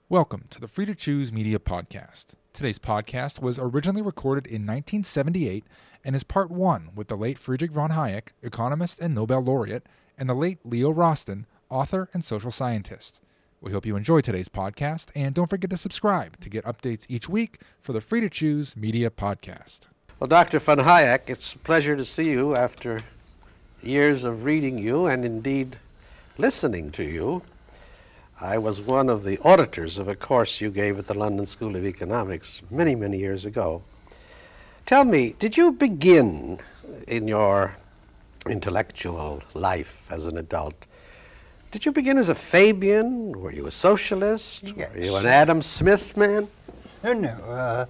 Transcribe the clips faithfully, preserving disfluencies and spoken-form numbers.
Welcome to the Free to Choose Media Podcast. Today's podcast was originally recorded in nineteen seventy-eight and is part one with the late Friedrich von Hayek, economist and Nobel laureate, and the late Leo Rosten, author and social scientist. We hope you enjoy today's podcast, and don't forget to subscribe to get updates each week for the Free to Choose Media Podcast. Well, Doctor von Hayek, it's a pleasure to see you after years of reading you and indeed listening to you. I was one of the auditors of a course you gave at the London School of Economics many, many years ago. Tell me, did you begin in your intellectual life as an adult, did you begin as a Fabian? Were you a socialist? Yes. Were you an Adam Smith man? No, no. Uh,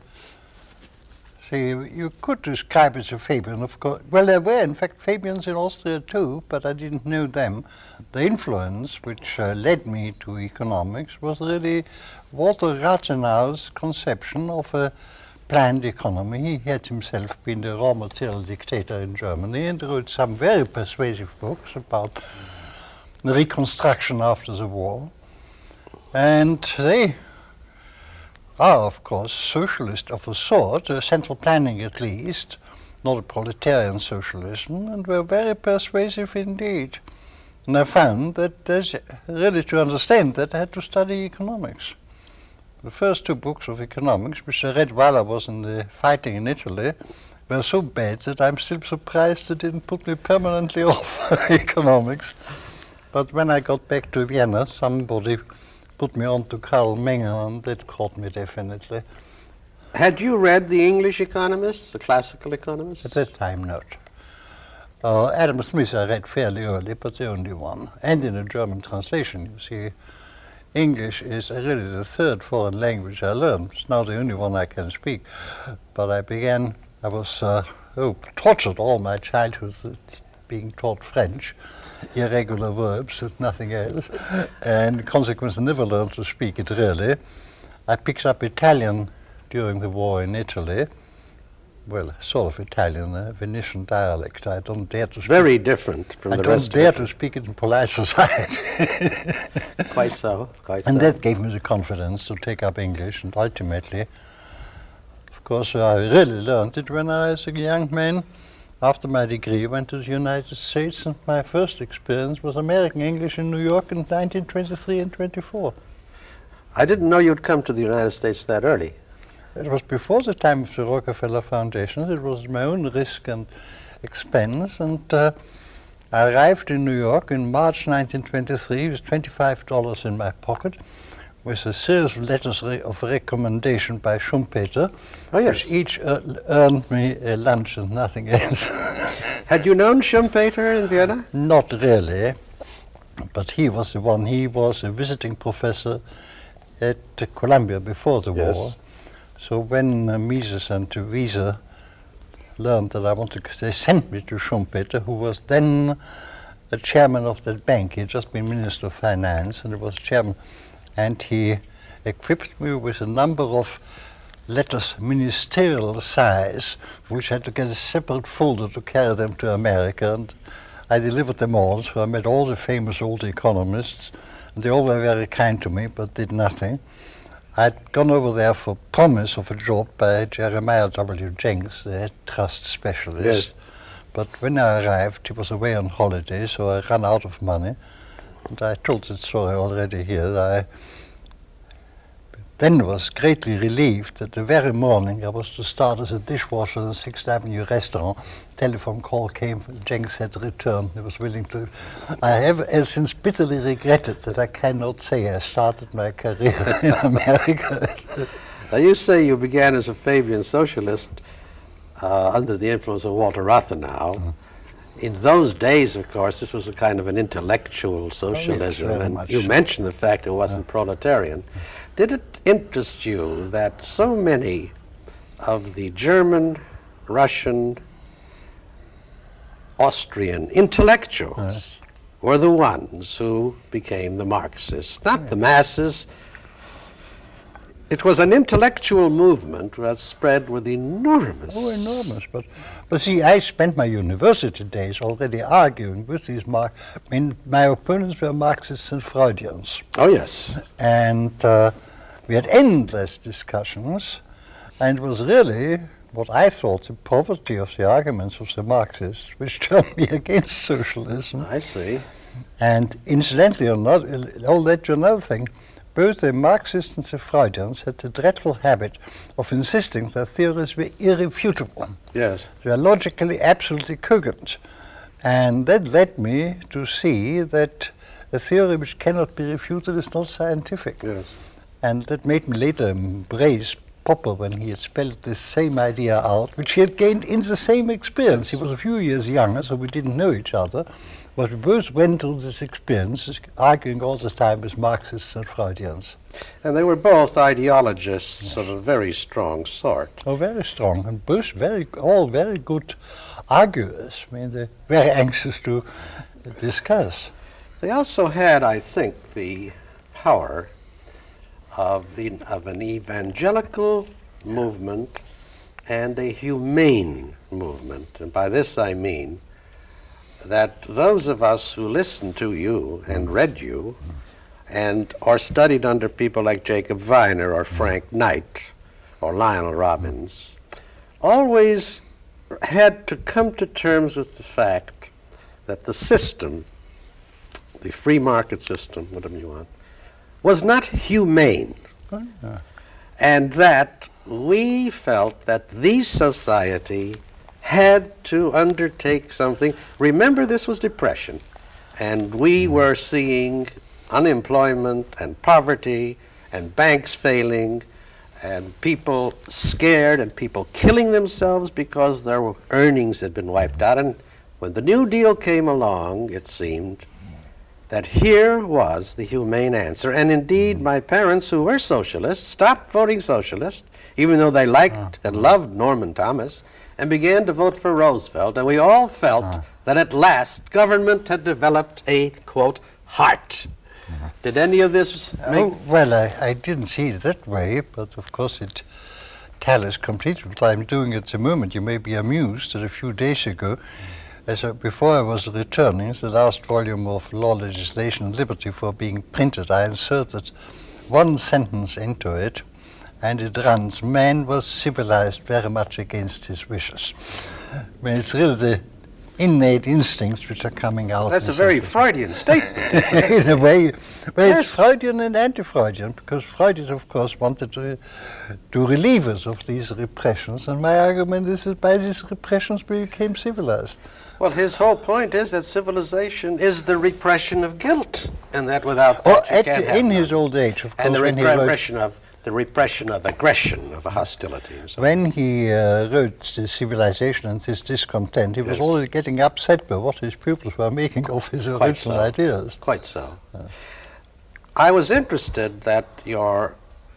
see, you could describe it as a Fabian, of course. Well, there were, in fact, Fabians in Austria too, but I didn't know them. The influence which uh, led me to economics was really Walter Rathenau's conception of a planned economy. He had himself been the raw material dictator in Germany and wrote some very persuasive books about the reconstruction after the war. And they are, of course, socialist of a sort, uh, central planning at least, not a proletarian socialism, and were very persuasive indeed. And I found that there's really to understand that I had to study economics. The first two books of economics, which I read while I was in the fighting in Italy, were so bad that I'm still surprised it didn't put me permanently off economics. But when I got back to Vienna, somebody put me on to Karl Menger, and that caught me definitely. Had you read the English economists, the classical economists? At that time, not. Uh, Adam Smith I read fairly early, but the only one. And in a German translation, you see. English is really the third foreign language I learned. It's now the only one I can speak. But I began, I was uh, oh, tortured all my childhood with being taught French, irregular verbs and nothing else. And in consequence, I never learned to speak it really. I picked up Italian during the war in Italy. Well, sort of Italian, a Venetian dialect. I don't dare to speak. Very different from I the don't rest dare of it. to speak it in polite society. Quite so, quite And so. that gave me the confidence to take up English, and ultimately, of course, I really learned it when I was a young man. After my degree, went to the United States, and my first experience was American English in New York in nineteen twenty-three and twenty-four. I didn't know you'd come to the United States that early. It was before the time of the Rockefeller Foundation. It was my own risk and expense, and uh, I arrived in New York in March nineteen twenty-three with twenty-five dollars in my pocket, with a series of letters re of recommendation by Schumpeter, Oh, yes. which each uh, earned me a lunch and nothing else. Had you known Schumpeter in Vienna? Not really, but he was the one. He was a visiting professor at uh, Columbia before the Yes. war. So when uh, Mises and Wiese learned that I wanted to, they sent me to Schumpeter, who was then the chairman of that bank. He had just been Minister of Finance, and he was chairman. And he equipped me with a number of letters, ministerial size, which I had to get a separate folder to carry them to America. And I delivered them all, so I met all the famous old economists, and they all were very kind to me, but did nothing. I'd gone over there for promise of a job by Jeremiah W. Jenks, the head trust specialist. Yes. But when I arrived, he was away on holiday, so I ran out of money. And I told that story already here. I then was greatly relieved that the very morning I was to start as a dishwasher in Sixth Avenue restaurant. Telephone call came, Jenks had returned. He was willing to. I have uh, since bitterly regretted that I cannot say I started my career in America. Now, you say you began as a Fabian socialist uh, under the influence of Walter Rathenau. Mm. In those days, of course, this was a kind of an intellectual socialism, very and much you so. mentioned the fact it wasn't proletarian. Did it interest you that so many of the German, Russian, Austrian intellectuals were the ones who became the Marxists, not the masses? It was an intellectual movement that spread with enormous... Oh, enormous. But, but see, I spent my university days already arguing with these Marx. I mean, my opponents were Marxists and Freudians. Oh, yes. And uh, We had endless discussions, and it was really what I thought the poverty of the arguments of the Marxists which turned me against socialism. I see. And incidentally, or not, I'll let you another thing. Both the Marxists and the Freudians had the dreadful habit of insisting that theories were irrefutable. Yes. They are logically absolutely cogent. And that led me to see that a theory which cannot be refuted is not scientific. Yes. And that made me later embrace Popper when he had spelled this same idea out, which he had gained in the same experience. He was a few years younger, so we didn't know each other. But we both went through this experience, arguing all the time with Marxists and Freudians. And they were both ideologists yes. of a very strong sort. Oh, very strong, and both very, all very good arguers. I mean, they're very anxious to discuss. They also had, I think, the power of, in, of an evangelical movement and a humane movement. And by this I mean that those of us who listened to you and read you and or studied under people like Jacob Viner or Frank Knight or Lionel Robbins always had to come to terms with the fact that the system, the free market system, whatever you want, was not humane. Oh, yeah. And that we felt that the society had to undertake something. Remember, this was depression, and we mm. were seeing unemployment and poverty and banks failing and people scared and people killing themselves because their earnings had been wiped out. And when the New Deal came along, it seemed that here was the humane answer. And indeed, my parents, who were socialists, stopped voting socialist, even though they liked and loved Norman Thomas, and began to vote for Roosevelt. And we all felt uh. that at last government had developed a, quote, heart. Uh-huh. Did any of this make... Oh, well, I, I didn't see it that way, but of course it tallies completely with what I'm doing at the moment. You may be amused that a few days ago, mm. as I, before I was returning the last volume of Law, Legislation and Liberty for being printed, I inserted one sentence into it, and it runs, man was civilized very much against his wishes. I mean, it's really the innate instincts which are coming out. That's a very Freudian statement. In a way, well, yes. It's Freudian and anti-Freudian, because Freud, of course, wanted to, to relieve us of these repressions, and my argument is that by these repressions we became civilized. Well, his whole point is that civilization is the repression of guilt, and that without that oh, you at can't the, have in none. his old age, of course, and the when he repression wrote, of the repression of aggression, of hostility. And so when he uh, wrote the Civilization and his discontent, he yes. was already getting upset by what his pupils were making of his Quite original so. ideas. Quite so. Uh. I was interested that your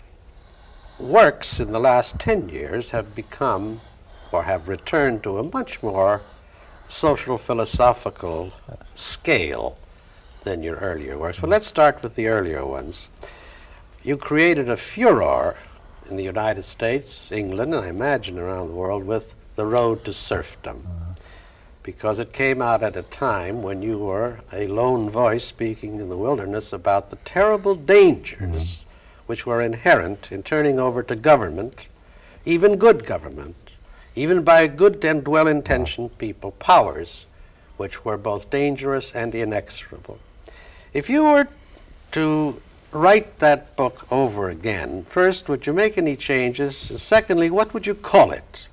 works in the last ten years have become, or have returned to a much more social philosophical scale than your earlier works. Well, let's start with the earlier ones. You created a furor in the United States, England, and I imagine around the world with The Road to Serfdom, uh-huh. because it came out at a time when you were a lone voice speaking in the wilderness about the terrible dangers mm-hmm. which were inherent in turning over to government, even good government, even by good and well-intentioned people, powers which were both dangerous and inexorable. If you were to write that book over again, first, would you make any changes? And secondly, what would you call it?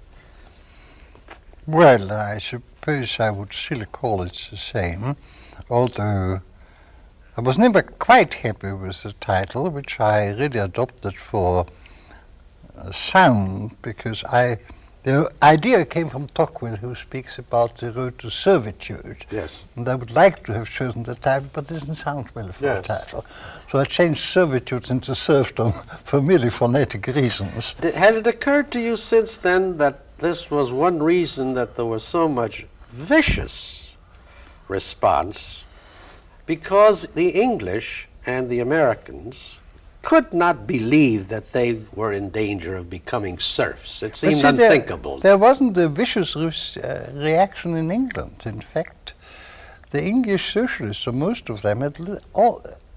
Well, I suppose I would still call it the same, although I was never quite happy with the title, which I really adopted for uh, sound, because I the idea came from Tocqueville, who speaks about the road to servitude. Yes. And I would like to have chosen the title, but it doesn't sound well for yes. a title. So I changed servitude into serfdom for merely phonetic reasons. Did, had it occurred to you since then that this was one reason that there was so much vicious response? Because the English and the Americans could not believe that they were in danger of becoming serfs. It seemed see, unthinkable. There, there wasn't a vicious re uh, reaction in England. In fact, the English socialists, or most of them, had all,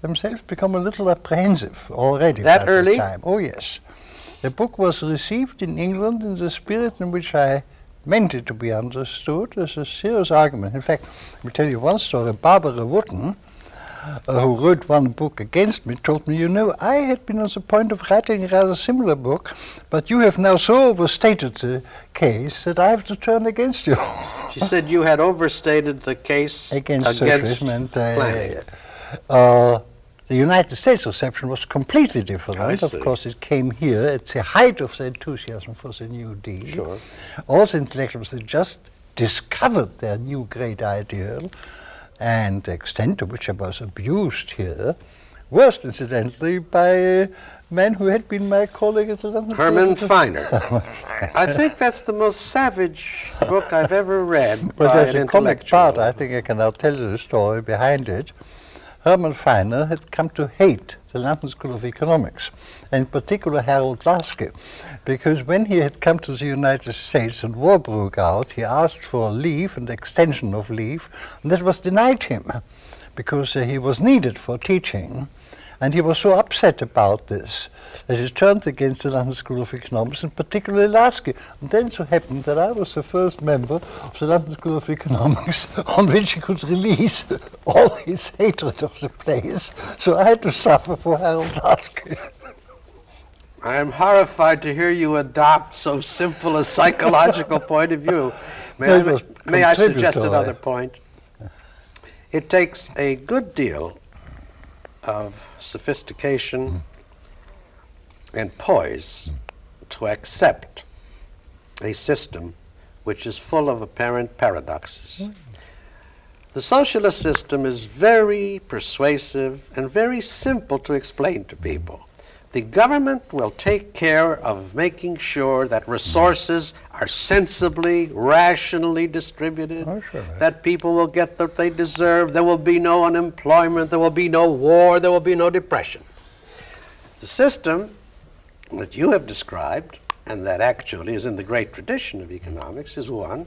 themselves become a little apprehensive already. That by early? The time. Oh yes. The book was received in England in the spirit in which I meant it to be understood as a serious argument. In fact, let me tell you one story. Barbara Wootton, uh, who wrote one book against me, told me, you know, I had been on the point of writing a rather similar book, but you have now so overstated the case that I have to turn against you. She said you had overstated the case against, against socialism. And, planning. uh, uh, the United States reception was completely different. I Of see. course, it came here at the height of the enthusiasm for the New Deal. Sure. All the intellectuals had just discovered their new great ideal, and the extent to which I was abused here, worst incidentally by uh, men who had been my colleague at the London Herman School of- Feiner. I think that's the most savage book I've ever read But by there's an a comic intellectual. part, I think I can now tell you the story behind it. Herman Feiner had come to hate the London School of Economics, and in particular Harold Laski, because when he had come to the United States and war broke out, he asked for leave and extension of leave, and that was denied him, because uh, he was needed for teaching. And he was so upset about this that he turned against the London School of Economics, and particularly Lasky. And then it so happened that I was the first member of the London School of Economics on which he could release all his hatred of the place. So I had to suffer for Harold Lasky. I am horrified to hear you adopt so simple a psychological point of view. May, No, I, it was may I suggest contributory. another point? It takes a good deal of sophistication and poise to accept a system which is full of apparent paradoxes. The socialist system is very persuasive and very simple to explain to people. The government will take care of making sure that resources are sensibly, rationally distributed, Oh, sure. that people will get what they deserve, there will be no unemployment, there will be no war, there will be no depression. The system that you have described, and that actually is in the great tradition of economics, is one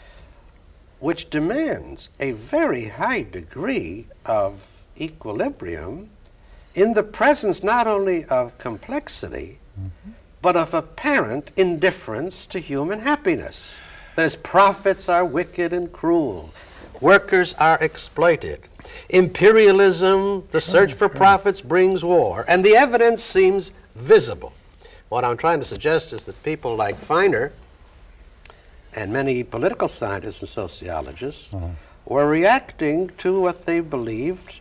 which demands a very high degree of equilibrium in the presence not only of complexity, mm-hmm. but of apparent indifference to human happiness. That is, profits are wicked and cruel. Workers are exploited. Imperialism, the search for profits, brings war. And the evidence seems visible. What I'm trying to suggest is that people like Feiner and many political scientists and sociologists mm-hmm. were reacting to what they believed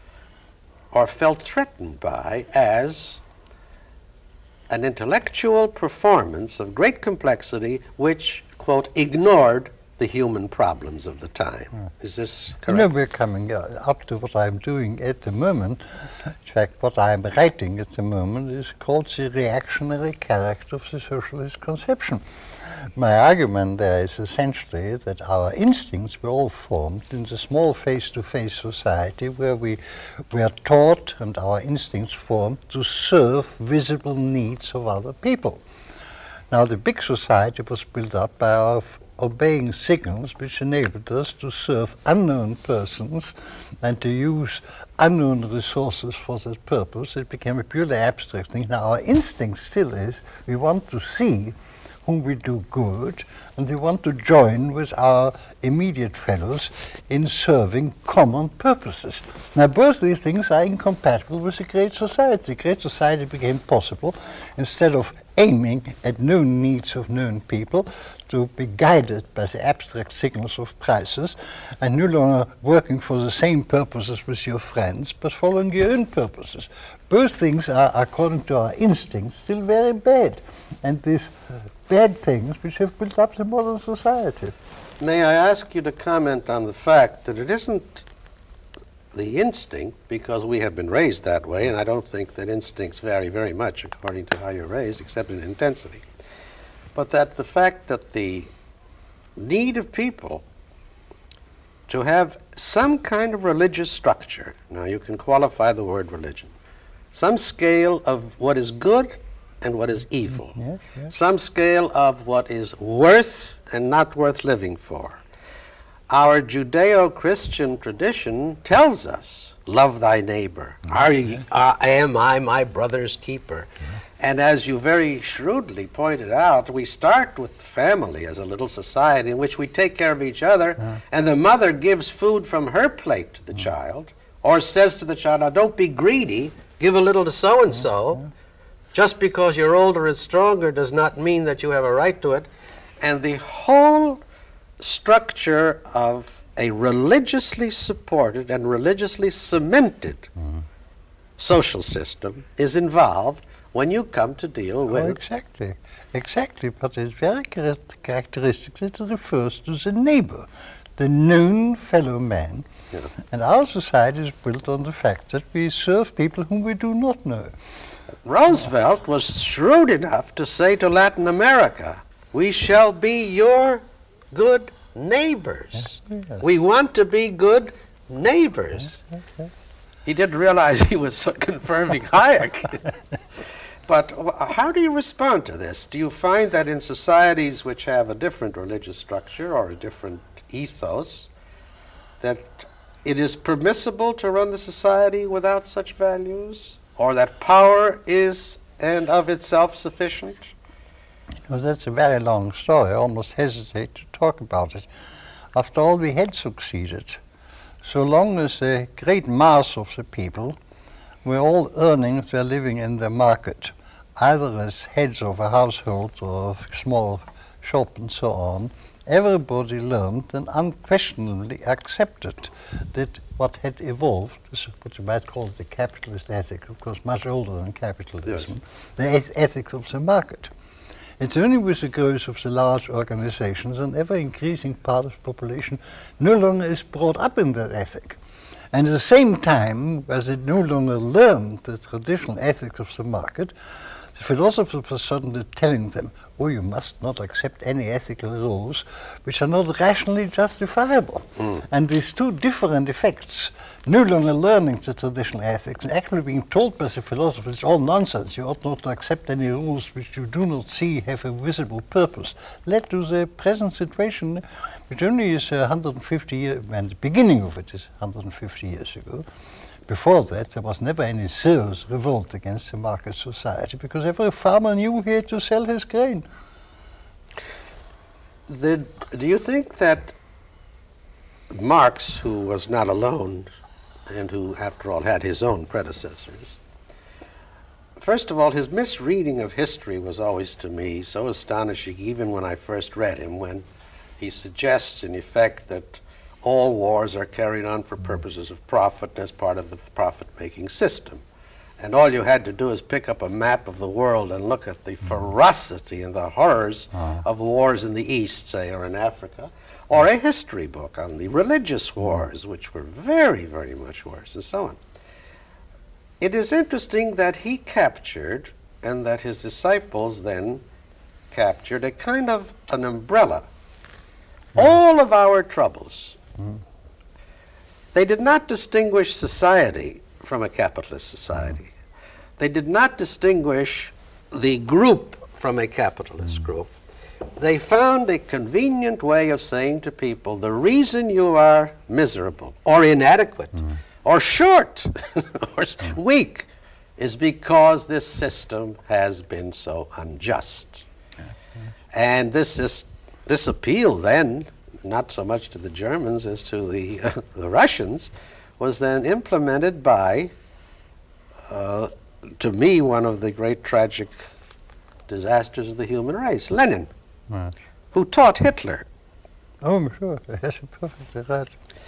or felt threatened by as an intellectual performance of great complexity which, quote, ignored the human problems of the time. Mm. Is this correct? You know, we're coming uh, up to what I'm doing at the moment. In fact, what I'm writing at the moment is called the reactionary character of the socialist conception. My argument there is essentially that our instincts were all formed in the small face-to-face society where we were taught and our instincts formed to serve visible needs of other people. Now, the big society was built up by our f- obeying signals which enabled us to serve unknown persons and to use unknown resources for that purpose. It became a purely abstract thing. Now, our instinct still is we want to see whom we do good, and we want to join with our immediate fellows in serving common purposes. Now, both these things are incompatible with a great society. Great society became possible instead of aiming at known needs of known people to be guided by the abstract signals of prices and no longer working for the same purposes with your friends, but following your own purposes. Both things are, according to our instincts, still very bad. And these bad things which have built up the modern society. May I ask you to comment on the fact that it isn't the instinct, because we have been raised that way, and I don't think that instincts vary very much according to how you're raised, except in intensity, but that the fact that the need of people to have some kind of religious structure, now you can qualify the word religion, some scale of what is good and what is evil, Yes, yes. some scale of what is worth and not worth living for. our Judeo-Christian tradition tells us, love thy neighbor. Are ye, uh, am I my brother's keeper? And as you very shrewdly pointed out, we start with family as a little society in which we take care of each other, Yeah. and the mother gives food from her plate to the child, or says to the child, now don't be greedy, give a little to so-and-so. Just because you're older and stronger does not mean that you have a right to it. And the whole structure of a religiously supported and religiously cemented Mm-hmm. social system is involved when you come to deal with Oh, exactly, exactly. But it's very char- characteristic that it refers to the neighbor, the known fellow man. Yeah. And our society is built on the fact that we serve people whom we do not know. Roosevelt was shrewd enough to say to Latin America, we shall be your good neighbors. Yes, yes. We want to be good neighbors. Okay. He didn't realize he was confirming Hayek. But wh- how do you respond to this? Do you find that in societies which have a different religious structure or a different ethos, that it is permissible to run the society without such values? Or that power is and of itself sufficient? Well, that's a very long story. I almost hesitate to talk about it. After all, we had succeeded. So long as the great mass of the people were all earning their living in the market, either as heads of a household or of a small shop and so on, everybody learned and unquestionably accepted that what had evolved, is what you might call the capitalist ethic, of course much older than capitalism, the eth- ethics of the market. It's only with the growth of the large organizations an ever-increasing part of the population no longer is brought up in that ethic. And at the same time, as it no longer learned the traditional ethics of the market, the philosophers were suddenly telling them, oh, you must not accept any ethical rules which are not rationally justifiable. Mm. And these two different effects, no longer learning the traditional ethics and actually being told by the philosophers, it's all nonsense, you ought not to accept any rules which you do not see have a visible purpose, led to the present situation, which only is uh, one hundred fifty years, and the beginning of it is one hundred fifty years ago. Before that, there was never any serious revolt against the market society because every farmer knew he had to sell his grain. The, do you think that Marx, who was not alone and who, after all, had his own predecessors, first of all, his misreading of history was always to me so astonishing, even when I first read him, when he suggests, in effect, that all wars are carried on for purposes of profit as part of the profit-making system. And all you had to do is pick up a map of the world and look at the ferocity and the horrors Uh-huh. of wars in the East, say, or in Africa, or a history book on the religious wars, which were very, very much worse, and so on. It is interesting that he captured, and that his disciples then captured, a kind of an umbrella. All of our troubles. They did not distinguish society from a capitalist society. They did not distinguish the group from a capitalist group. They found a convenient way of saying to people, the reason you are miserable or inadequate or short or s- weak is because this system has been so unjust. And this is this appeal then, not so much to the Germans as to the, uh, the Russians, was then implemented by, uh, to me, one of the great tragic disasters of the human race, Lenin, Right. who taught Hitler. Oh, I'm sure. Yes, you're perfectly right.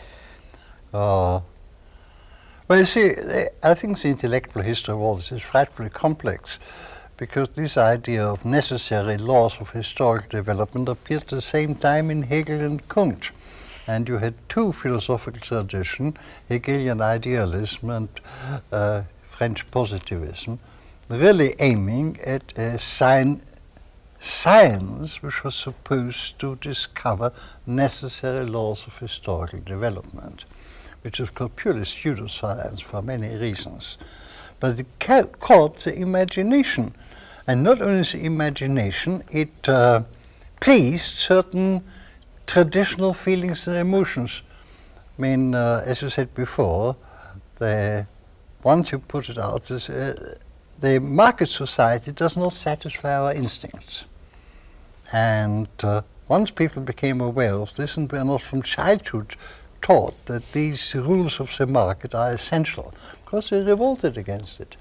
Uh, well, you see, the- I think the intellectual history of all this is frightfully complex because this idea of necessary laws of historical development appeared at the same time in Hegel and Kant. And you had two philosophical traditions, Hegelian idealism and uh, French positivism, really aiming at a sign science which was supposed to discover necessary laws of historical development, which is called purely pseudoscience for many reasons. But it ca- caught the imagination, and not only the imagination, it uh, pleased certain traditional feelings and emotions. I mean, uh, as you said before, the, once you put it out, this, uh, the market society does not satisfy our instincts. And uh, once people became aware of this and were not from childhood taught that these rules of the market are essential, because they revolted against it.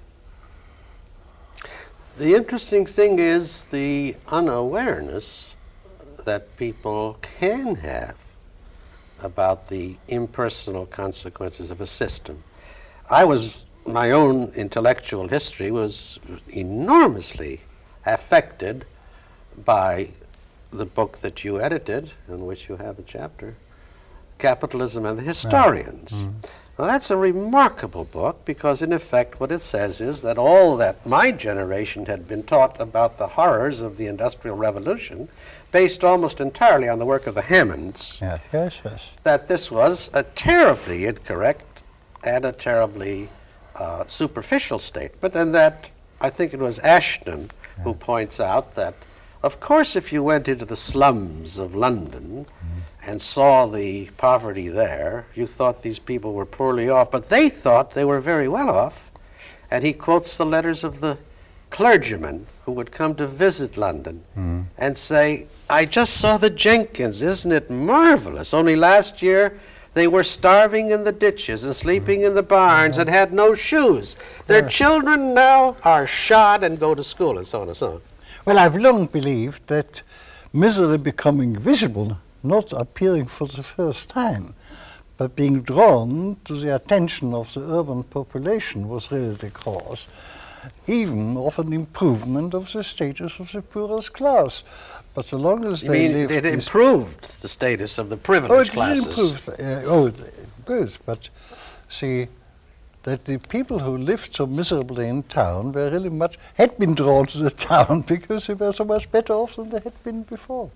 The interesting thing is the unawareness that people can have about the impersonal consequences of a system. I was, my own intellectual history was enormously affected by the book that you edited, in which you have a chapter, Capitalism and the Historians. Mm. Now, that's a remarkable book because, in effect, what it says is that all that my generation had been taught about the horrors of the Industrial Revolution, based almost entirely on the work of the Hammonds, Yeah. Yes, yes. that this was a terribly incorrect and a terribly uh, superficial statement, and that I think it was Ashton Yeah. who points out that, of course, if you went into the slums of London and saw the poverty there, you thought these people were poorly off, but they thought they were very well off. And he quotes the letters of the clergymen who would come to visit London Mm. and say, I just saw the Jenkins, isn't it marvelous? Only last year they were starving in the ditches and sleeping in the barns and had no shoes. Their Yeah. children now are shod and go to school, and so on and so on. Well, I've long believed that misery becoming visible, not appearing for the first time, but being drawn to the attention of the urban population was really the cause, even of an improvement of the status of the poorest class. But so long as You they mean lived it this- improved the status of the Oh, it privileged did classes? improve. Uh, oh, good. But see, that the people who lived so miserably in town were really much had been drawn to the town because they were so much better off than they had been before.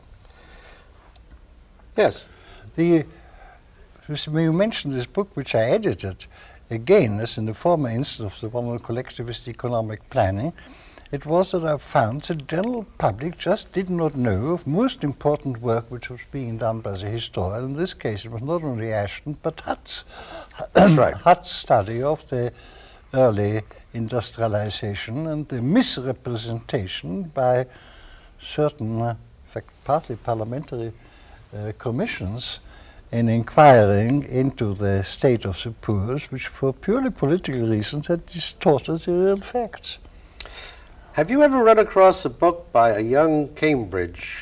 Yes. The you see, when you mentioned this book, which I edited, again, as in the former instance of the one on collectivist economic planning, it was that I found the general public just did not know of most important work which was being done by the historian. In this case, it was not only Ashton, but Hutt's. That's right. Hutt's study of the early industrialization and the misrepresentation by certain, uh, in fact, partly parliamentary uh, commissions in inquiring into the state of the poor, which for purely political reasons had distorted the real facts. Have you ever run across a book by a young Cambridge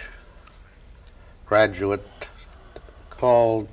graduate called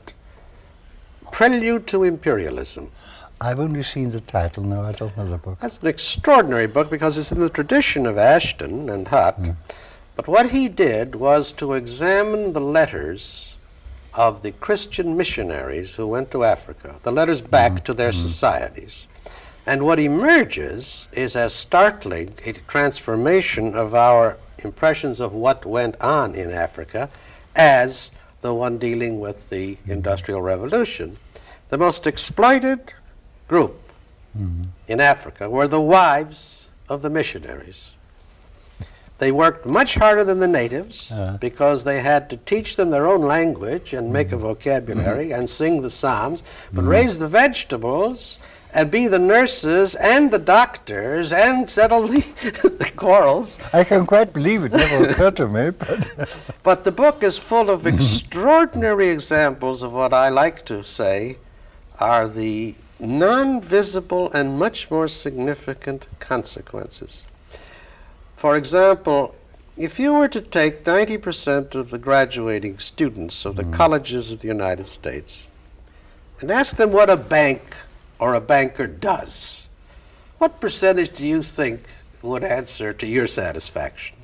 Prelude to Imperialism? I've only seen the title, no, I don't know the book. That's an extraordinary book because it's in the tradition of Ashton and Hutt. Mm. But what he did was to examine the letters of the Christian missionaries who went to Africa, the letters back Mm. to their Mm. societies. And what emerges is as startling a transformation of our impressions of what went on in Africa as the one dealing with the Industrial Revolution. The most exploited group Mm. in Africa were the wives of the missionaries. They worked much harder than the natives Uh. because they had to teach them their own language and make a vocabulary and sing the psalms, but raise the vegetables and be the nurses and the doctors and settle the, the quarrels. I can quite believe it, never occurred to me, but But the book is full of extraordinary examples of what I like to say are the non-visible and much more significant consequences. For example, if you were to take ninety percent of the graduating students of the colleges of the United States and ask them what a bank or a banker does, what percentage do you think would answer to your satisfaction?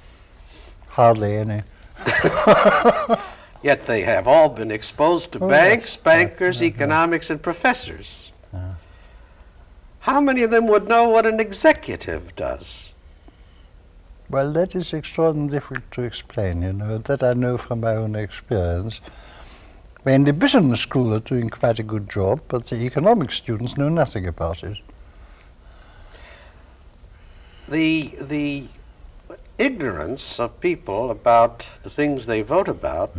hardly any. Yet they have all been exposed to Oh, banks, yes. bankers, Yeah, yeah, yeah. economics, and professors. Yeah. How many of them would know what an executive does? Well, that is extraordinarily difficult to explain, you know, that I know from my own experience. When the business school are doing quite a good job, but the economic students know nothing about it. The, the ignorance of people about the things they vote about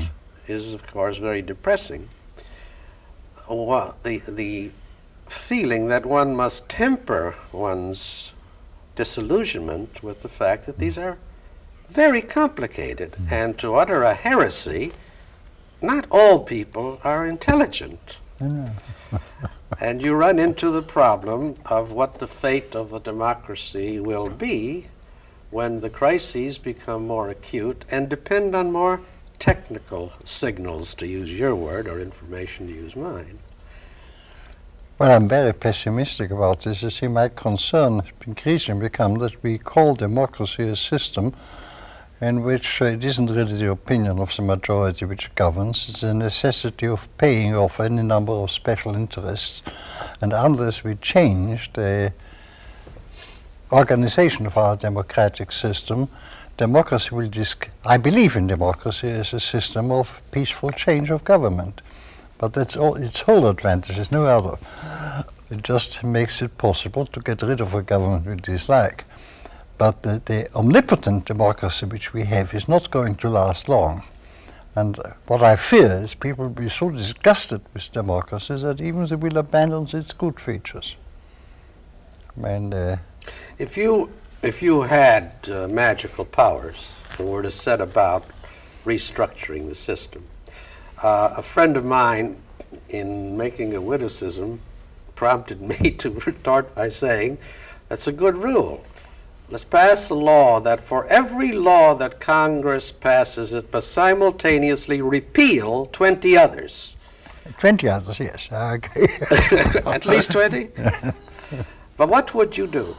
is, of course, very depressing. Well, the, the feeling that one must temper one's disillusionment with the fact that these are very complicated, and to utter a heresy, not all people are intelligent. And you run into the problem of what the fate of a democracy will be when the crises become more acute and depend on more technical signals, to use your word, or information, to use mine. Well, I'm very pessimistic about this. You see, my concern has increasingly become that we call democracy a system in which uh, it isn't really the opinion of the majority which governs. It's the necessity of paying off any number of special interests. And unless we change the organization of our democratic system, democracy will disc I believe in democracy as a system of peaceful change of government. But that's all, its whole advantage, there's no other. It just makes it possible to get rid of a government we dislike. But the, the omnipotent democracy which we have is not going to last long. And uh, what I fear is people will be so disgusted with democracy that even they will abandon its good features. And, uh, if you if you had uh, magical powers and were to set about restructuring the system, uh, a friend of mine, in making a witticism, prompted me to retort by saying, "That's a good rule. Let's pass a law that for every law that Congress passes, it must simultaneously repeal twenty others." twenty others, yes. Okay. At least twenty? But what would you do?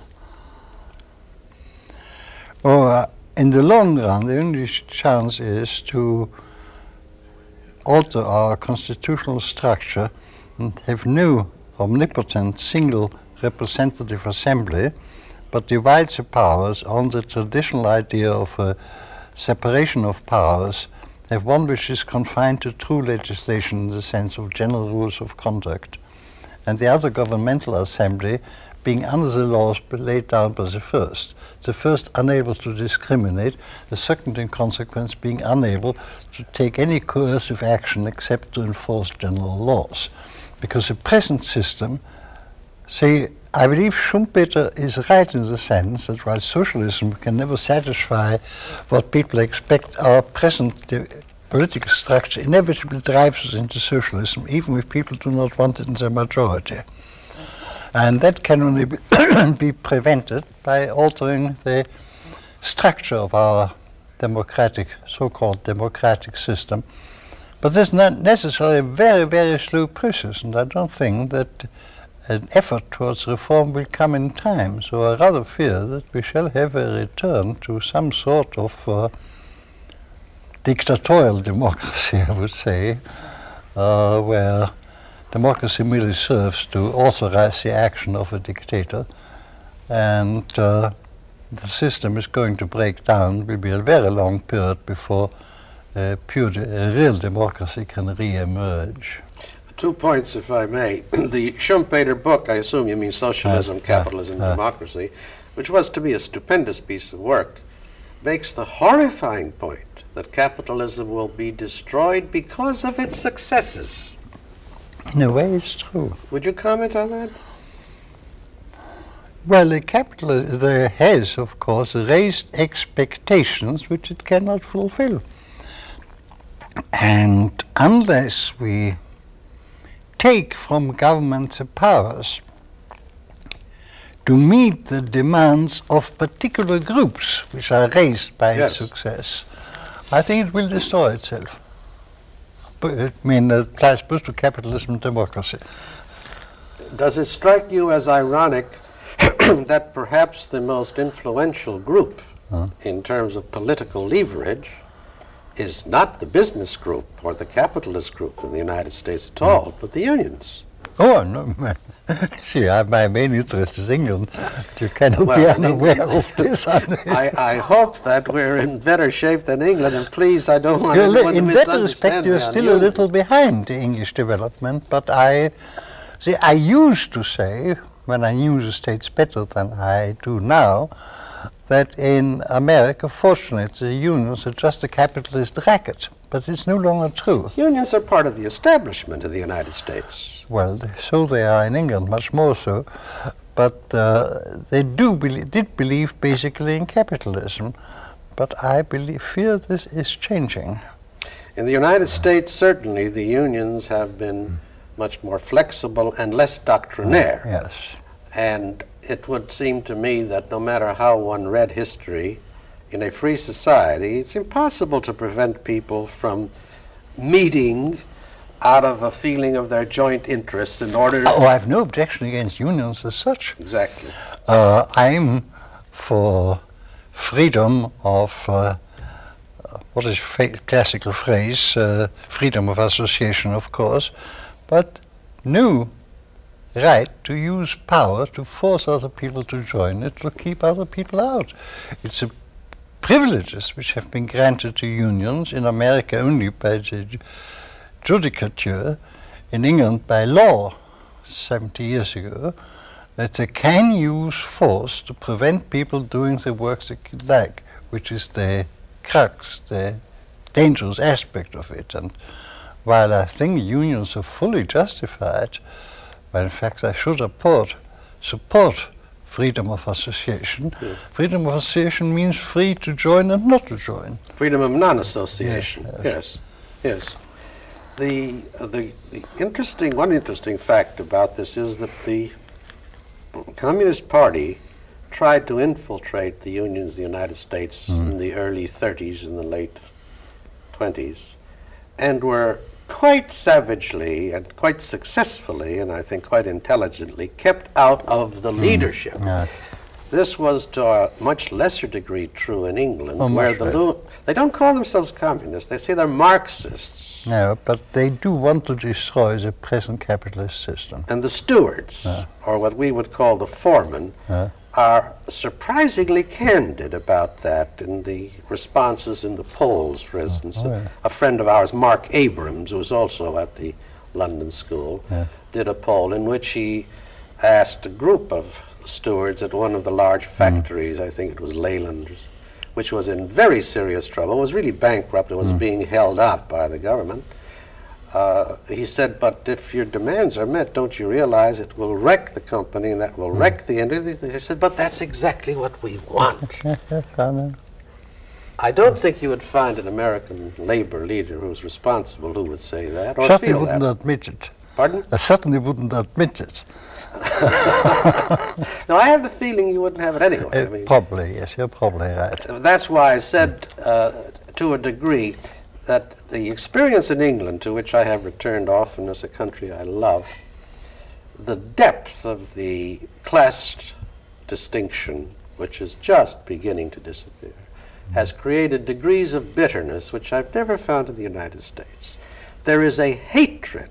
Oh, uh, in the long run, the only chance is to alter our constitutional structure and have no omnipotent single representative assembly, but divides the powers on the traditional idea of a separation of powers, have one which is confined to true legislation in the sense of general rules of conduct, and the other governmental assembly being under the laws laid down by the first. The first unable to discriminate, the second in consequence being unable to take any coercive action except to enforce general laws. Because the present system, say, I believe Schumpeter is right in the sense that while socialism can never satisfy what people expect, our present political structure inevitably drives us into socialism, even if people do not want it in their majority. And that can only be, be prevented by altering the structure of our democratic, so-called democratic system. But this is not necessarily a very, very slow process, and I don't think that an effort towards reform will come in time. So I rather fear that we shall have a return to some sort of uh, dictatorial democracy, I would say, uh, where democracy merely serves to authorize the action of a dictator, and uh, the system is going to break down. It will be a very long period before uh, pure de a real democracy can re-emerge. Two points, if I may. The Schumpeter book, I assume you mean Socialism, uh, Capitalism, uh, Democracy, which was to be a stupendous piece of work, makes the horrifying point that capitalism will be destroyed because of its successes. In a way, it's true. Would you comment on that? Well, the capital there has, of course, raised expectations which it cannot fulfill. And unless we take from government the powers to meet the demands of particular groups which are raised by yes. its success, I think it will destroy itself. I mean, it applies both to capitalism and democracy. Does it strike you as ironic that perhaps the most influential group huh? in terms of political leverage is not the business group or the capitalist group in the United States at all, hmm. but the unions? Oh, no, man. See, I, my main interest is England. You cannot well, be unaware of this. I, I hope that we're in better shape than England, and please, I don't want you're anyone to misunderstand. In that respect, you're still unions. a little behind the English development, but I, see, I used to say, when I knew the States better than I do now, that in America, fortunately, the unions are just a capitalist racket. but it's no longer true. Unions are part of the establishment of the United States. Well, so they are in England, much more so. But uh, they do belie- did believe basically in capitalism. But I believe, fear this is changing. In the United States, certainly, the unions have been much more flexible and less doctrinaire. Yes. And it would seem to me that no matter how one read history, in a free society, it's impossible to prevent people from meeting out of a feeling of their joint interests in order to... Oh, I have no objection against unions as such. Exactly. Uh, I'm for freedom of, uh, what is fa- classical phrase, uh, freedom of association, of course, but no right to use power to force other people to join it, to keep other people out. It's a privileges which have been granted to unions, in America only by the judicature, in England by law seventy years ago, that they can use force to prevent people doing the work they like, which is the crux, the dangerous aspect of it. And while I think unions are fully justified, well, in fact I should support, support freedom of association. Yeah. Freedom of association means free to join and not to join. Freedom of non-association. Yes, Yes, yes. The, uh, the, the interesting, one interesting fact about this is that the Communist Party tried to infiltrate the unions of the United States Mm. in the early thirties and the late twenties, and were quite savagely and quite successfully, and I think quite intelligently, kept out of the leadership. Yeah. This was to a much lesser degree true in England, Oh, where much the better. lu- they don't call themselves communists, they say they're Marxists. No, but they do want to destroy the present capitalist system. And the stewards, Yeah. or what we would call the foremen, Yeah. are surprisingly candid about that in the responses in the polls, for instance. oh, A- yeah. A friend of ours, Mark Abrams, who was also at the London School, Yeah. did a poll in which he asked a group of stewards at one of the large factories, I think it was Leyland, which was in very serious trouble, was really bankrupt and was being held up by the government. Uh, he said, but if your demands are met, don't you realize it will wreck the company and that will wreck the industry? He said, but that's exactly what we want. Yes, yes, I know. I don't think you would find an American labor leader who's responsible who would say that or Certainly feel wouldn't that. admit it. Pardon? I certainly wouldn't admit it. No, I have the feeling you wouldn't have it anyway. I Uh, mean, probably, yes, you're probably right. that's why I said, uh, to a degree, that the experience in England, to which I have returned often as a country I love, the depth of the class distinction, which is just beginning to disappear, has created degrees of bitterness which I've never found in the United States. There is a hatred.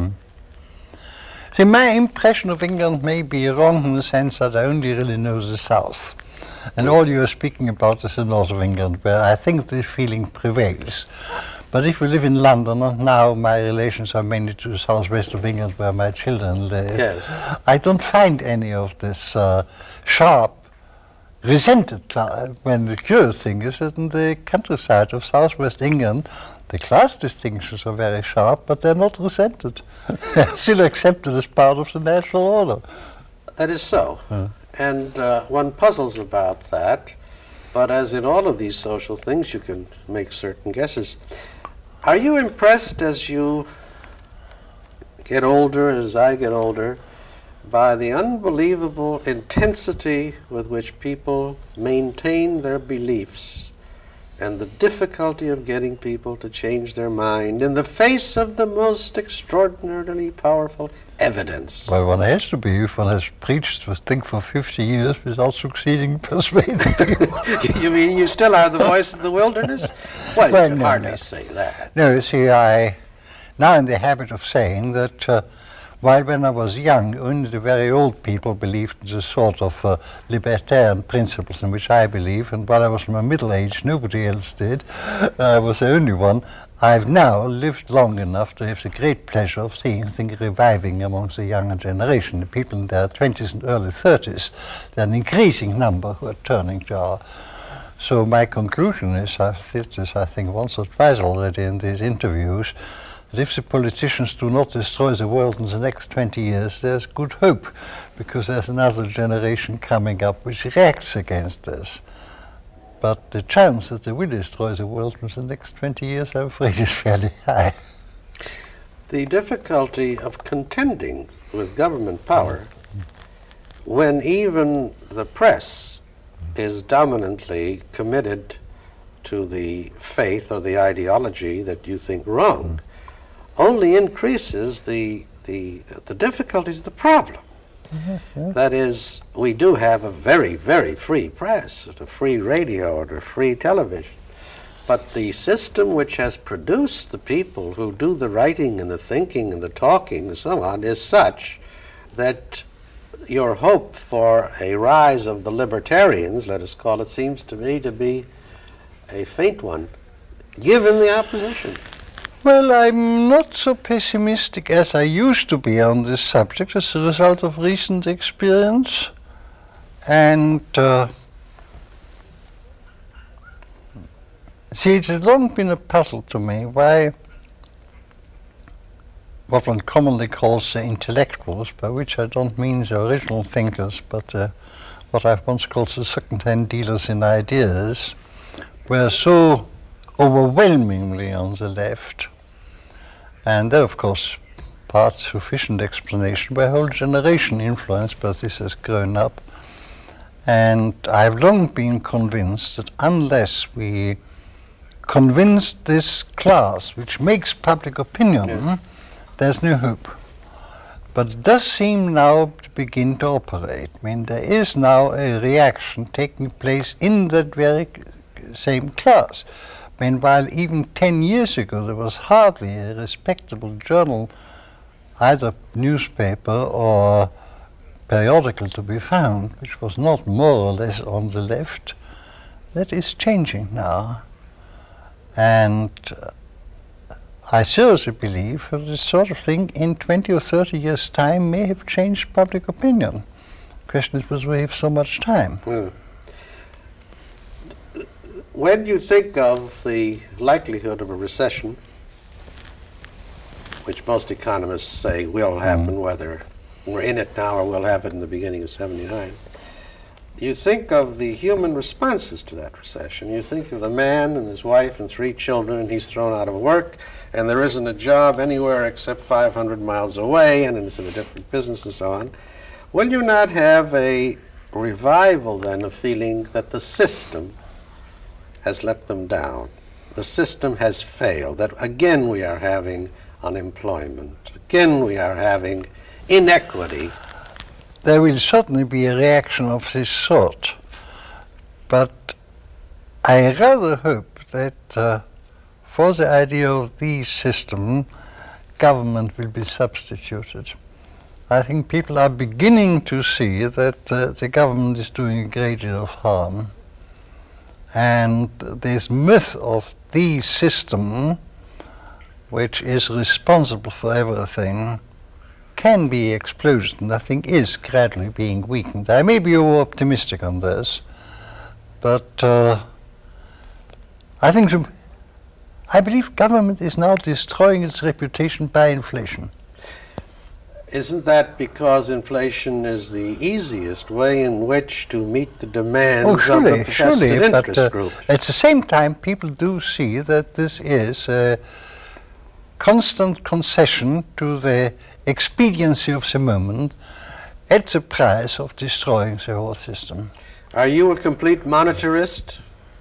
See, my impression of England may be wrong in the sense that I only really know the South. And all you're speaking about is the north of England, where I think this feeling prevails. But if we live in London, and now my relations are mainly to the southwest of England, where my children live, Yes. I don't find any of this uh, sharp, resented class. When the curious thing is that in the countryside of southwest England, the class distinctions are very sharp, but they're not resented. They're still accepted as part of the natural order. That is so. And uh, one puzzles about that. But as in all of these social things, you can make certain guesses. Are you impressed as you get older, as I get older, by the unbelievable intensity with which people maintain their beliefs and the difficulty of getting people to change their mind in the face of the most extraordinarily powerful evidence? Well, one has to be if one has preached, I think, for fifty years without succeeding in persuading people. You mean you still are the voice of the wilderness? Well, Well, you can no, hardly no. say that. No, you see, I now in the habit of saying that uh, while when I was young, only the very old people believed in the sort of uh, libertarian principles in which I believe, and while I was in my middle age, nobody else did. I was the only one. I've now lived long enough to have the great pleasure of seeing things reviving amongst the younger generation, the people in their twenties and early thirties. There are an increasing number who are turning to our So my conclusion is, I've said this I think once or twice already in these interviews, that if the politicians do not destroy the world in the next twenty years, there's good hope, because there's another generation coming up which reacts against this. But the chance that they will destroy the world in the next twenty years, I'm afraid, is fairly high. The difficulty of contending with government power when even the press is dominantly committed to the faith or the ideology that you think wrong, only increases the, the, the difficulties of the problem. Mm-hmm. That is, we do have a very, very free press, a free radio, and a free television. But the system which has produced the people who do the writing and the thinking and the talking and so on is such that your hope for a rise of the libertarians, let us call it, seems to me to be a faint one, given the opposition. Well, I'm not so pessimistic as I used to be on this subject as a result of recent experience. And uh, see, it has long been a puzzle to me why what one commonly calls the intellectuals, by which I don't mean the original thinkers, but uh, what I've once called the second-hand dealers in ideas, were so overwhelmingly on the left. And they're, of course, part sufficient explanation by a whole generation influenced by this has grown up. And I've long been convinced that unless we convince this class, which makes public opinion, yeah. there's no hope. But it does seem now to begin to operate. I mean, there is now a reaction taking place in that very same class. I mean, while even ten years ago there was hardly a respectable journal, either newspaper or periodical to be found, which was not more or less on the left, that is changing now. And uh, I seriously believe that this sort of thing in twenty or thirty years' time may have changed public opinion. The question is whether we have so much time. Mm. When you think of the likelihood of a recession, which most economists say will happen, mm. whether we're in it now or will happen in the beginning of seventy-nine, you think of the human responses to that recession. You think of the man and his wife and three children, and he's thrown out of work, and there isn't a job anywhere except five hundred miles away, and it's in a different business and so on. Will you not have a revival then of feeling that the system has let them down? The system has failed, that again we are having unemployment, again we are having inequity. There will certainly be a reaction of this sort, but I rather hope that uh, for the idea of the system, government will be substituted. I think people are beginning to see that uh, the government is doing a great deal of harm. And this myth of the system, which is responsible for everything, can be exploded, and I think is gradually being weakened. I may be over-optimistic on this, but uh, I think the, I believe government is now destroying its reputation by inflation. Isn't that because inflation is the easiest way in which to meet the demands oh, surely, of the vested surely, interest but, uh, group? At the same time, people do see that this is a constant concession to the expediency of the moment at the price of destroying the whole system. Are you a complete monetarist?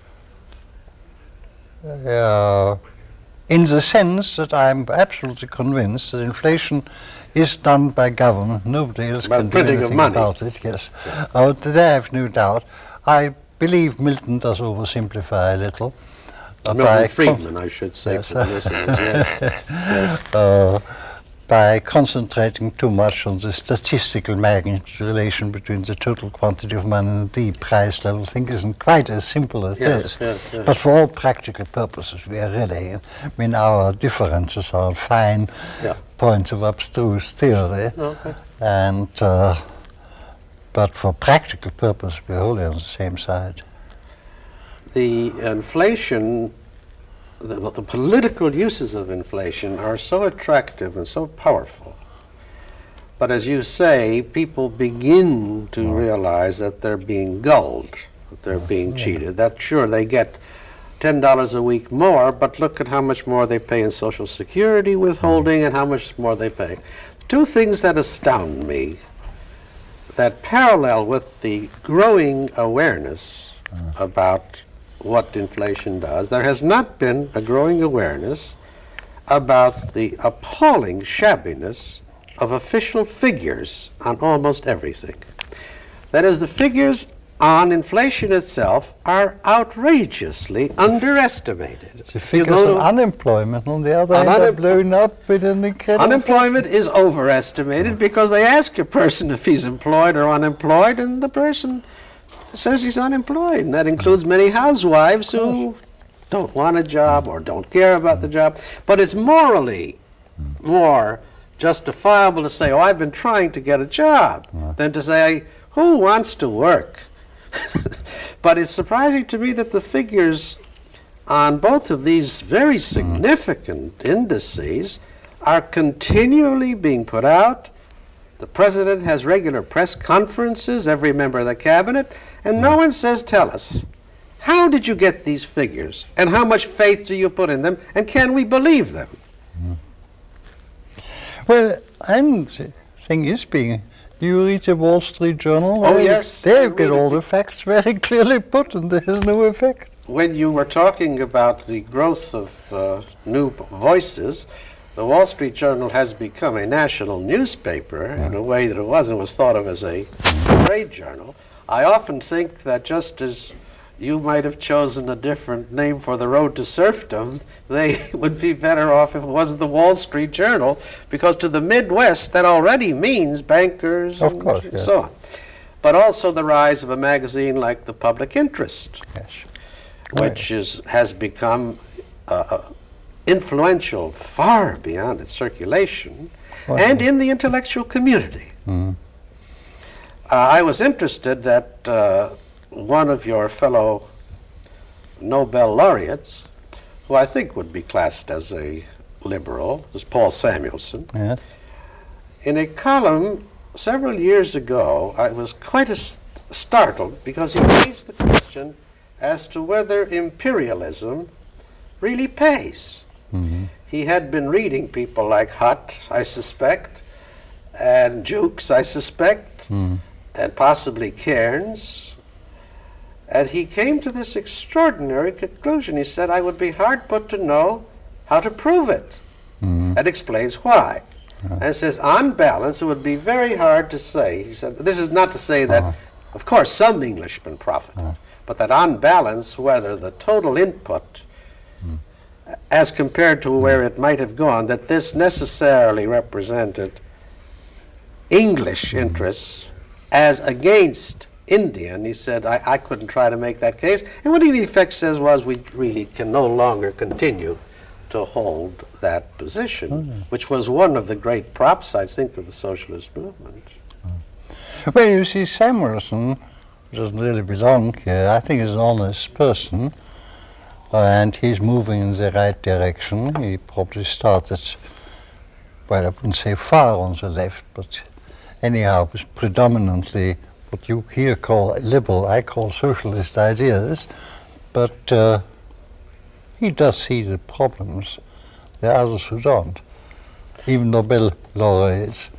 Uh, in the sense that I'm absolutely convinced that inflation is done by government. Nobody else By can do printing anything of money. about it, yes. Yeah. Oh, that I have no doubt. I believe Milton does oversimplify a little. Uh, Milton Friedman, I should say, yes. for the listeners, yes. yes. Uh, by concentrating too much on the statistical magnitude relation between the total quantity of money and the price level, I think isn't quite as simple as yes, this. yes, yes. But for all practical purposes, we are really, I mean, our differences are fine yeah. points of abstruse theory, Okay. and uh, but for practical purposes, we're wholly on the same side. the inflation, the, the political uses of inflation are so attractive and so powerful. But as you say, people begin to Mm. realize that they're being gulled, that they're being cheated. That sure, they get ten dollars a week more, but look at how much more they pay in Social Security withholding and how much more they pay. Two things that astound me that parallel with the growing awareness about what inflation does. There has not been a growing awareness about the appalling shabbiness of official figures on almost everything. That is, the figures on inflation itself are outrageously underestimated. The You figures go on to- unemployment, on the other On hand, are unem- blown up with an incredible... Unemployment is overestimated because they ask a person if he's employed or unemployed, and the person says he's unemployed. And that includes many housewives who don't want a job or don't care about the job. But it's morally more justifiable to say, oh, I've been trying to get a job, than to say, who wants to work? But it's surprising to me that the figures on both of these very significant indices are continually being put out. The president has regular press conferences, every member of the cabinet, and no one says, tell us, how did you get these figures? And how much faith do you put in them? And can we believe them? Well, I'm the thing is being... Do you read the Wall Street Journal? Oh, Well, yes, I There you read get it. all the facts very clearly put, and there is no effect. When you were talking about the growth of uh, new voices, the Wall Street Journal has become a national newspaper in a way that it wasn't was thought of as a trade journal. I often think that just as you might have chosen a different name for the road to serfdom, they would be better off if it wasn't the Wall Street Journal, because to the Midwest that already means bankers Of and course, yeah. so on. But also the rise of a magazine like The Public Interest, Yes. which is, has become uh, uh, influential far beyond its circulation, Right. and in the intellectual community. Mhm. Uh, I was interested that uh, one of your fellow Nobel laureates, who I think would be classed as a liberal, is Paul Samuelson, Yeah. in a column several years ago, I was quite as startled because he raised the question as to whether imperialism really pays. Mhm. He had been reading people like Hutt, I suspect, and Jukes, I suspect, Mhm. and possibly Cairns. And he came to this extraordinary conclusion. He said, I would be hard put to know how to prove it. Mhm. And explains why. And says, on balance, it would be very hard to say. He said, this is not to say that, Uh-huh. of course, some Englishmen profit, but that on balance, whether the total input, as compared to where it might have gone, that this necessarily represented English interests as against Indian. He said, I, I couldn't try to make that case. And what he in effect says was, we really can no longer continue to hold that position, which was one of the great props, I think, of the socialist movement. Well, you see, Samuelson doesn't really belong here. I think he's an honest person, and he's moving in the right direction. He probably started, well, I wouldn't say far on the left, but anyhow, it was predominantly what you here call liberal, I call socialist ideas, but uh, he does see the problems. There are others who don't, even Nobel laureates.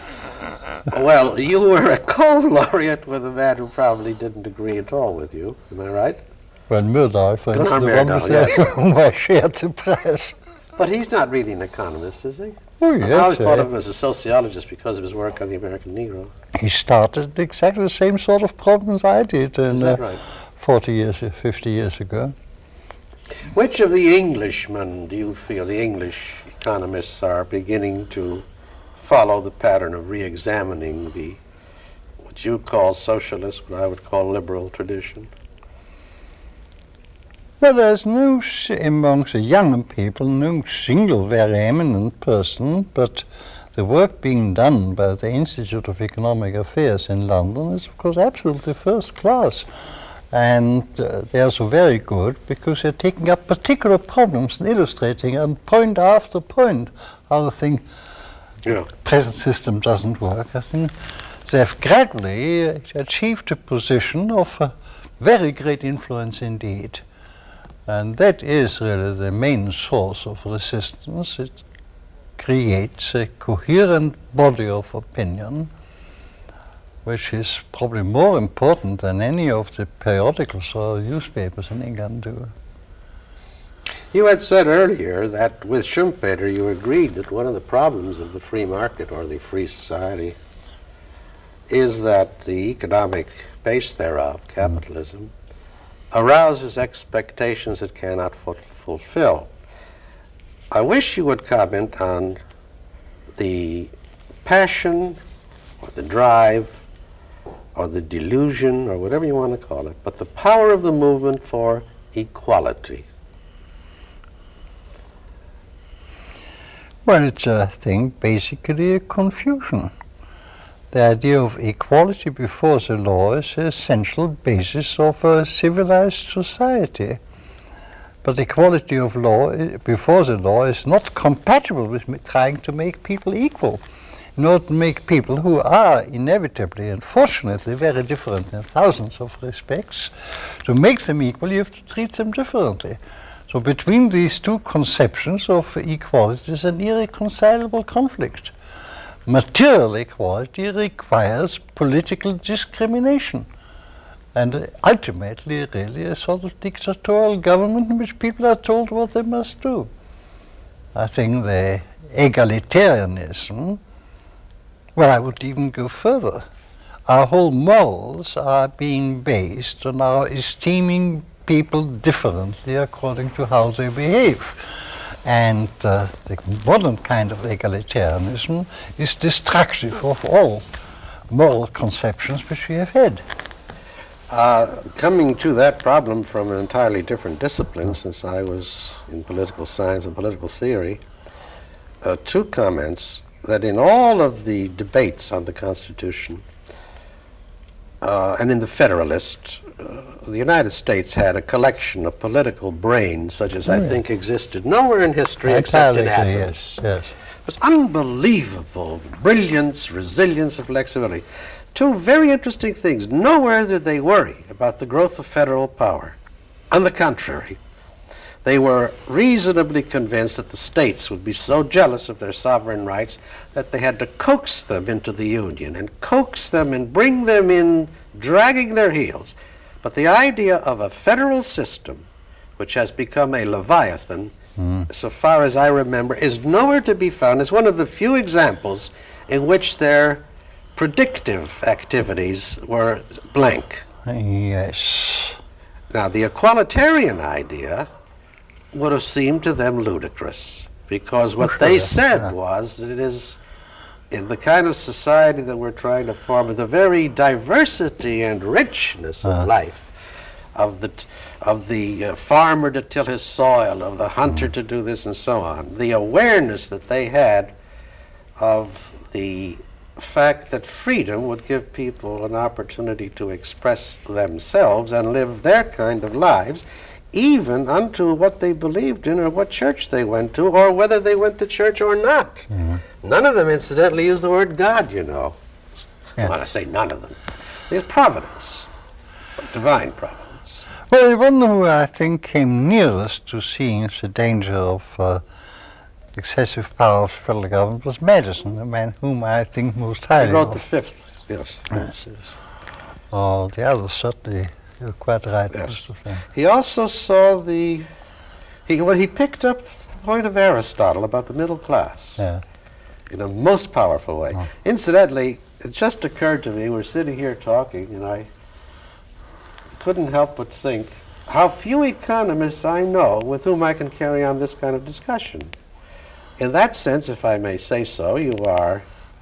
Well, you were a co-laureate with a man who probably didn't agree at all with you. Am I right? Well, Myrdal, for Gunnar instance, the one Myrdal, with the- whom I shared the prize. But he's not really an economist, is he? Oh, I yes, always thought uh, of him as a sociologist because of his work on the American Negro. He started exactly the same sort of problems I did in, Is that uh, right? forty years, uh, fifty years ago. Which of the Englishmen do you feel, the English economists, are beginning to follow the pattern of re-examining the, what you call socialist, what I would call liberal tradition? Well, there's no, s- amongst the young people, no single very eminent person, but the work being done by the Institute of Economic Affairs in London is, of course, absolutely first class. And uh, they are so very good because they're taking up particular problems and illustrating and point after point how the thing, Yeah. present system doesn't work. I think they have gradually uh, achieved a position of uh, very great influence indeed. And that is really the main source of resistance. It creates a coherent body of opinion, which is probably more important than any of the periodicals or newspapers in England do. You had said earlier that with Schumpeter you agreed that one of the problems of the free market or the free society is that the economic base thereof, capitalism, mm. arouses expectations it cannot fu fulfill. I wish you would comment on the passion or the drive or the delusion, or whatever you want to call it, but the power of the movement for equality. Well, it's, I think, basically a confusion. The idea of equality before the law is the essential basis of a civilized society. But equality of law i- before the law is not compatible with m- trying to make people equal. In order to make people who are inevitably and fortunately very different in thousands of respects, to make them equal, you have to treat them differently. So between these two conceptions of equality is an irreconcilable conflict. Material equality requires political discrimination, and uh, ultimately really a sort of dictatorial government in which people are told what they must do. I think the egalitarianism, well, I would even go further. Our whole morals are being based on our esteeming people differently according to how they behave. And uh, the modern kind of egalitarianism is destructive of all moral conceptions which we have had. Uh, coming to that problem from an entirely different discipline, since I was in political science and political theory, uh, two comments that in all of the debates on the Constitution uh, and in the Federalist, uh, the United States had a collection of political brains such as Oh, I yeah. think existed nowhere in history except in Entirely, Athens. yes, yes. It was unbelievable brilliance, resilience, and flexibility. Two very interesting things. Nowhere did they worry about the growth of federal power. On the contrary, they were reasonably convinced that the states would be so jealous of their sovereign rights that they had to coax them into the Union and coax them and bring them in, dragging their heels. But the idea of a federal system, which has become a leviathan, mm. so far as I remember, is nowhere to be found. It's one of the few examples in which their predictive activities were blank. Yes. Now, the equalitarian idea would have seemed to them ludicrous, because what they said yeah. was that it is in the kind of society that we're trying to form, with the very diversity and richness of Uh. life, of the t- of the uh, farmer to till his soil, of the hunter Mm. to do this and so on, the awareness that they had of the fact that freedom would give people an opportunity to express themselves and live their kind of lives, even unto what they believed in or what church they went to or whether they went to church or not. Mhm. None of them, incidentally, use the word God, you know. Yeah. Well, I say none of them. There's providence, divine providence. Well, the one who I think came nearest to seeing the danger of uh, excessive power of the federal government was Madison, the man whom I think most He highly wrote of. the fifth, yes. Yes. Oh, the others certainly, you're quite right. Yes. most of them. He also saw the, he, well, he picked up the point of Aristotle about the middle class Yeah. in a most powerful way. Oh. Incidentally, it just occurred to me, we're sitting here talking, and I couldn't help but think how few economists I know with whom I can carry on this kind of discussion. In that sense, if I may say so, you are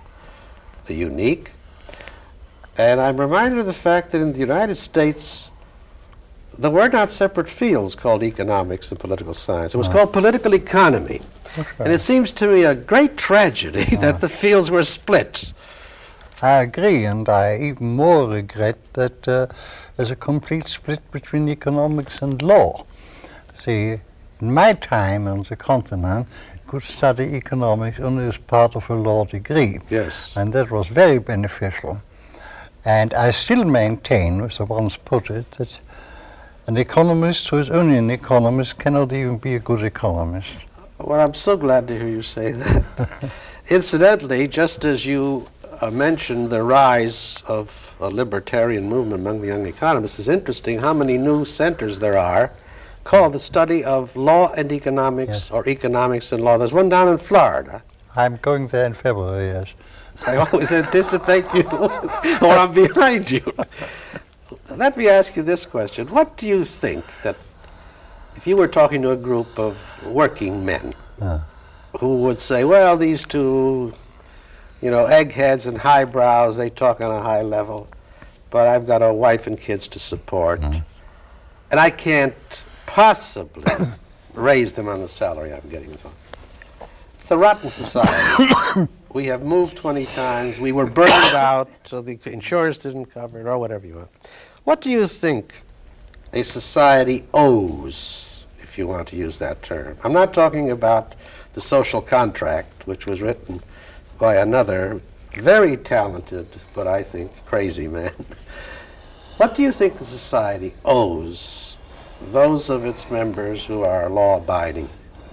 unique. And I'm reminded of the fact that in the United States, there were not separate fields called economics and political science. It was No. called political economy. That's And right. it seems to me a great tragedy that the fields were split. I agree, and I even more regret that uh, as a complete split between economics and law. See, in my time on the continent, you could study economics only as part of a law degree. Yes. And that was very beneficial. And I still maintain, as I once put it, that an economist who is only an economist cannot even be a good economist. Well, I'm so glad to hear you say that. Incidentally, just as you uh, mentioned the rise of a libertarian movement among the young economists, it's interesting how many new centers there are called the study of law and economics, Yes. or economics and law. There's one down in Florida. I'm going there in February, yes. I always anticipate you, or I'm behind you. Let me ask you this question. What do you think that, if you were talking to a group of working men Uh. who would say, well, these two, you know, eggheads and highbrows, they talk on a high level, but I've got a wife and kids to support, Mm. and I can't possibly raise them on the salary I'm getting. So it's a rotten society. We have moved twenty times. We were burned out, so the insurance didn't cover it, or whatever you want. What do you think a society owes, if you want to use that term? I'm not talking about the social contract, which was written by another very talented, but I think crazy man. What do you think the society owes those of its members who are law-abiding?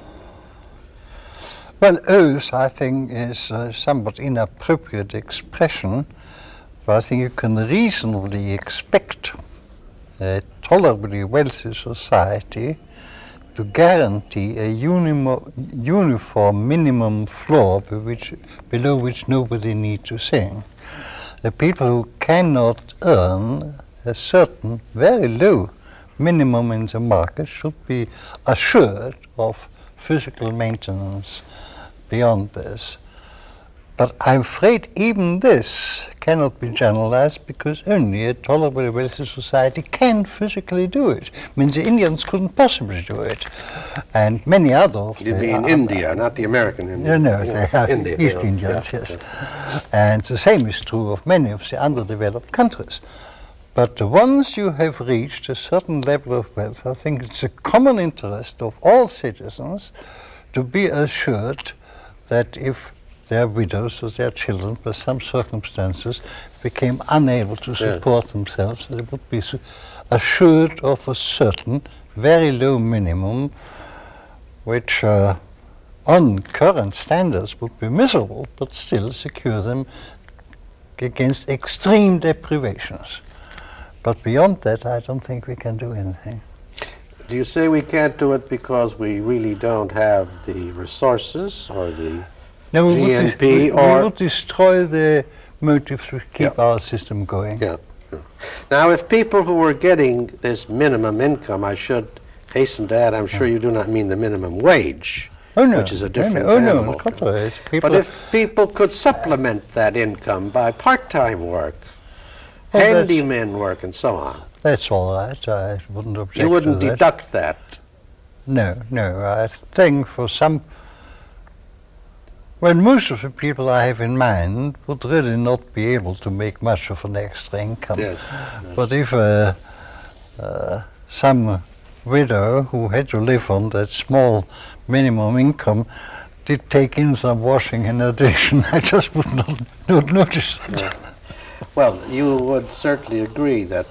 Well, owes, I think, is a somewhat inappropriate expression, but I think you can reasonably expect a tolerably wealthy society to guarantee a unimo- uniform minimum floor be which, below which nobody needs to sing. The people who cannot earn a certain very low minimum in the market should be assured of physical maintenance beyond this. But I'm afraid even this cannot be generalized, because only a tolerably wealthy society can physically do it. I mean, the Indians couldn't possibly do it, and many others. You they mean are- India, not the American India. No, no, they are India, East yeah, Indians, yeah, yes. yeah. And the same is true of many of the underdeveloped countries. But once you have reached a certain level of wealth, I think it's a common interest of all citizens to be assured that if their widows or their children, by some circumstances, became unable to Yeah. support themselves, they would be su- assured of a certain very low minimum, which uh, on current standards would be miserable, but still secure them against extreme deprivations. But beyond that, I don't think we can do anything. Do you say we can't do it because we really don't have the resources or the No, we, G would, N des- P we, we or- would destroy the motives to keep Yeah. our system going. Yeah. yeah. Now, if people who were getting this minimum income, I should hasten to add, I'm sure you do not mean the minimum wage, Oh no, which is a no, different no, oh no, on animal. the contrary, it's people. But if people could supplement that income by part-time work, Well, that's- handyman work, and so on, that's all right. I wouldn't object you wouldn't to that. deduct that. No, no. I think for some, well, most of the people I have in mind would really not be able to make much of an extra income. Yes. But if uh, uh, some widow who had to live on that small minimum income did take in some washing in addition, I just would not, not notice it. Yeah. Well, you would certainly agree that,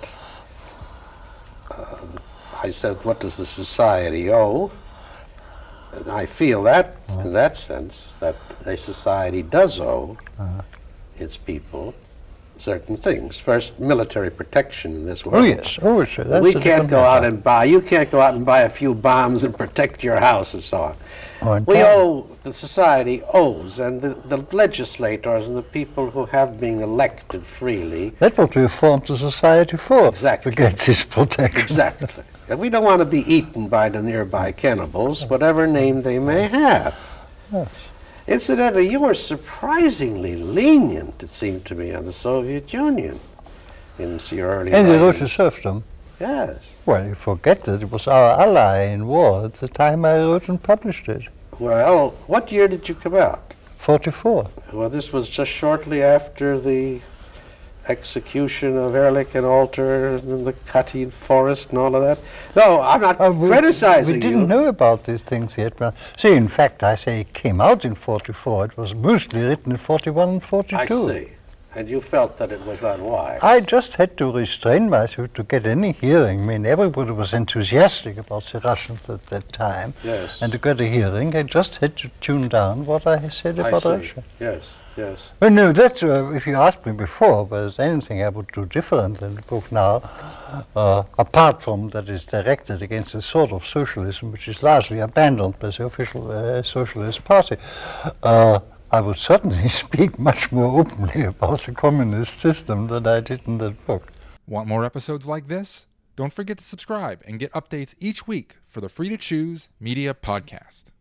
uh, I said, what does the society owe? And I feel that, in that sense, that a society does owe Uh-huh. its people certain things. First, military protection in this world. Oh yes, oh sure. That's we a can't different go out matter. and buy, you can't go out and buy a few bombs and protect your house and so on. Oh, and We time. owe, the society owes, and the, the legislators and the people who have been elected freely, That's what we formed the society for. Exactly. To get this protection. exactly. And we don't want to be eaten by the nearby cannibals, whatever name they may have. Yes. Incidentally, you were surprisingly lenient, it seemed to me, on the Soviet Union in your early And the writings. Russian serfdom. Yes. Well, you forget that it was our ally in war at the time I wrote and published it. Well, what year did you come out? forty-four. Well, this was just shortly after the execution of Ehrlich and Alter and the cutting forest and all of that. No, I'm not Uh, we, criticizing we didn't you. know about these things yet. But see, in fact, I say it came out in forty-four. It was mostly written in forty-one and forty-two. I see. And you felt that it was unwise. I just had to restrain myself to get any hearing. I mean, everybody was enthusiastic about the Russians at that time. Yes. And to get a hearing, I just had to tune down what I said I about see. Russia. Yes, yes. Well, no, that's, uh, if you asked me before, if there's anything I would do different in the book now, uh, apart from that it's directed against a sort of socialism which is largely abandoned by the official uh, Socialist Party, uh, I would certainly speak much more openly about the communist system than I did in that book. Want more episodes like this? Don't forget to subscribe and get updates each week for the Free to Choose Media Podcast.